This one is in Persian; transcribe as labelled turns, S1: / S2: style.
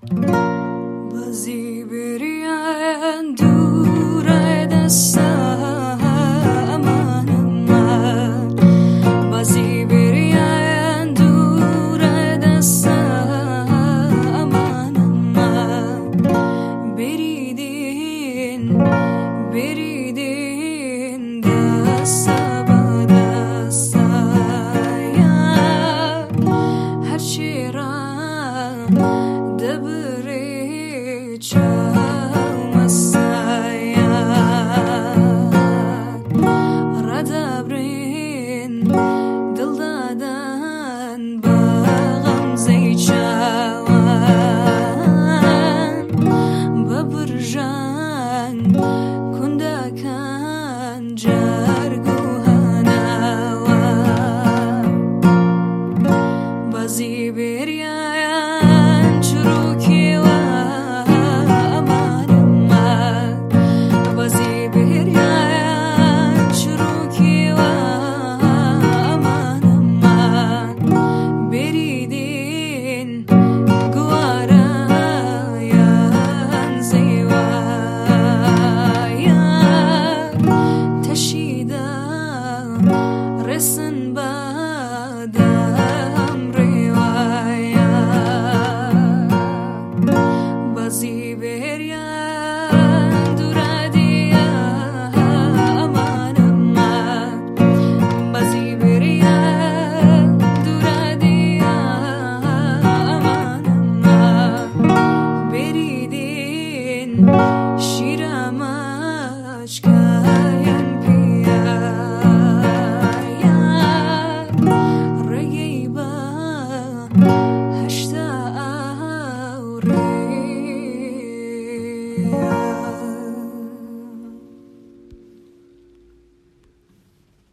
S1: بازی بریم دور دست من بازی بریم دور دست من بریدین دست با دست هرچی را دبری چم استایا ردبرین دل دادن باغم زی چوان ببرجان کندکان جرگو هنوا بازی بریان چروکی و امانم بازی بریان چروکی و امانم بریدین گوارا یان زیوایا تشیدا رسن بادم روایا بازی بریان دورادیا امانم بازی بریان دورادیا امانم بریدین شیرم اشکاین پیا رگیبا هشتا اوری